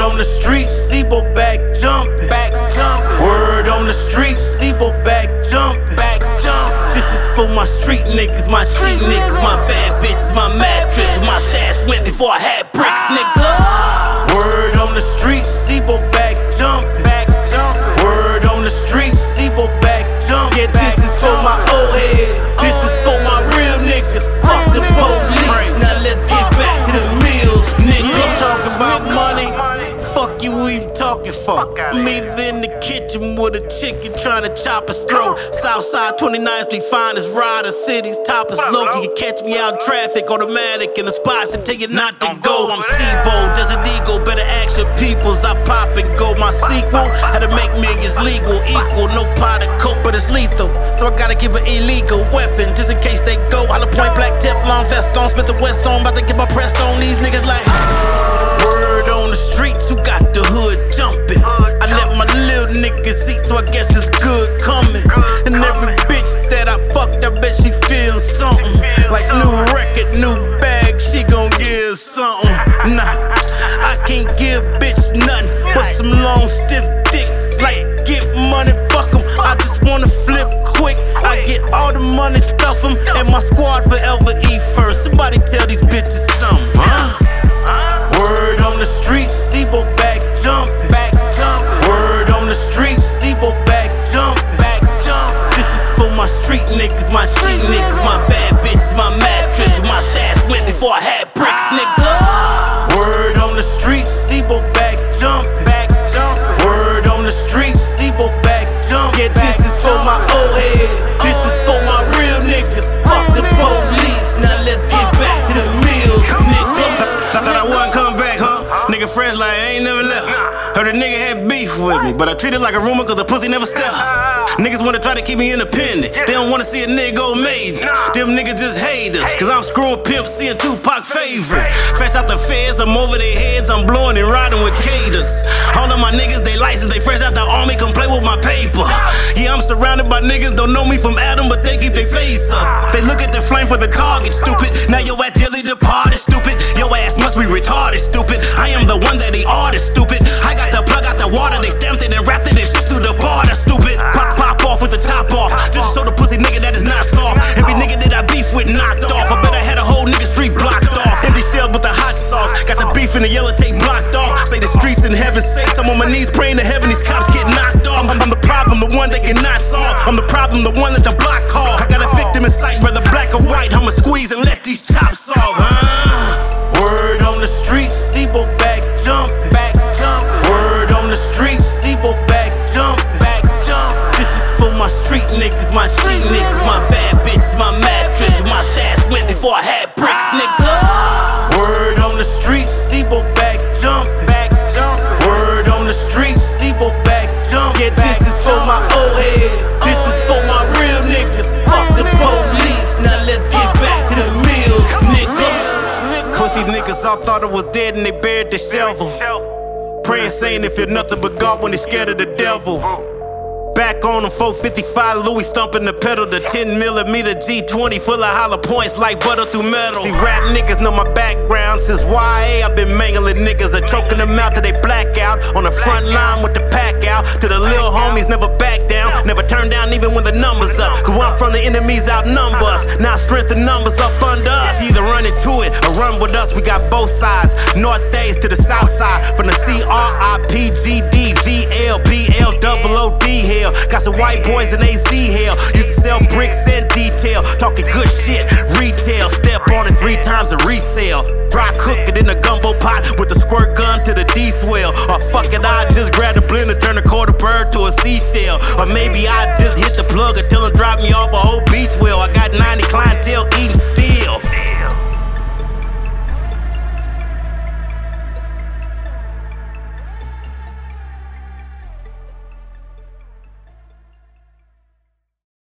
on the streets, Sebo back jumping. Word on the streets, Sebo back jumping. This is for my street niggas, my G niggas, my bad bitches, my mattress. My stash went before I had bricks, nigga. Word on the streets, Sebo back jumping. Word on the streets, Sebo back jumping. Yeah, this is for my old heads. This is for my real niggas. Fuck the police. Now let's get back to the meals, nigga. You talking about money? Fuck you even talking for? I'm either in the kitchen with a chicken trying to chop his throat. Southside 29th Street, finest rider, city's top is low. You can catch me out in traffic, automatic in the spots and tell you not to go. I'm Sebo, Desert Eagle, better action peoples. I pop and go. My sequel had to make millions legal, equal. No pot of coke, but it's lethal. So I gotta give an illegal weapon just in case they go. Holla point black Teflon vest on, Smith & West on, about to get my press on. These niggas like word on the streets, you got the hood jumping. I let my little niggas eat, so I guess it's good coming. And every bitch that I fucked, I bet she feelin' something. Like new record, new bag, she gon' give something. Nah, I can't give bitch nothing but some long stiff dick. Like get money, fuck 'em. I just wanna flip quick. I get all the money, stuff 'em, and my squad forever eat first. Somebody tell these bitches something, huh? Word on the streets, Sebo back jumping. Word on the streets, Sebo back jumping. This is for my street niggas, my G niggas, my bad bitches, my mattress. My stash went before I had bricks, nigga. Word on the streets, Sebo back jumping. Word on the streets, Sebo back jumping. Yeah, this is for my old heads. This is for my real niggas. Fuck the police. Now let's get back to the meals, nigga. Thought I wasn't coming back, huh? Nigga fresh like I ain't never left. Heard a nigga had beef with me, but I treat it like a rumor cause the pussy never stepped. Niggas wanna try to keep me independent. They don't wanna see a nigga go major. Them niggas just hate us, cause I'm screwing Pimp C and Tupac favorite. Fresh out the feds, I'm over their heads, I'm blowing and riding with caters. All of my niggas, they licensed, they fresh out the army, come play with my paper. Yeah, I'm surrounded by niggas, don't know me from Adam, but they keep their face up. They look at the flame for the target, stupid. Now your ass dearly departed, stupid. Your ass must be retarded, stupid. I am the one that they artist, stupid. I got the plug out the water, they stamped it and wrapped it and shipped through the border, stupid. Pop off with the top off, just to show the pussy nigga that is not soft. Every nigga that I beef with knocked off. I bet I had a whole nigga street blocked off. Empty shells with the hot sauce, got the beef in the yellow tape blocked off. Say the streets in heaven sakes, I'm on my knees praying to heaven these cops get knocked off. I'm the problem, the one they cannot solve. I'm the problem, the one that the block call. I got a victim in sight, whether black or white. I'ma squeeze and let these chops off, huh? Word on the streets, Sebo back jumping. Word on the streets, Sebo back jumping. This is for my street niggas, my G niggas, my bad bitches, my mattress. My stash went before I had bricks, nigga. Word on the streets, Sebo back jumping. Word on the streets, Sebo back jumping. Yeah, this is for my old heads. This is for my real niggas. Fuck the police. Now let's get back to the meals, nigga. Pussy niggas all thought it was dead and they buried the shovel. Praying saying if you're nothing but God when they scared of the devil. Back on them 455 Louis stumping the pedal. The 10mm G20 full of hollow points like butter through metal. See, rap niggas know my background. Since YA I've been mangling niggas and choking them out till they black out. On the front line with the pack out. To the little homies never back down. Never turn down even when the numbers up. Cause where I'm from the enemies outnumber us. Now strength and numbers up under us. Either run into it or run with us. We got both sides. North A's to the south side. From the CRIPGD VLBLOOD hell. Got some white boys in AZ hell. Used to sell bricks and detail. Talking good shit, retail. Step on it 3 times a resale. Dry cook it in a gumbo pot with the squirt gun to the D-swell. Or fuck it, I just grab the blender, turn a quarter bird to a seashell. Or maybe I just hit the plug and tell him drop me off a whole beach well. I got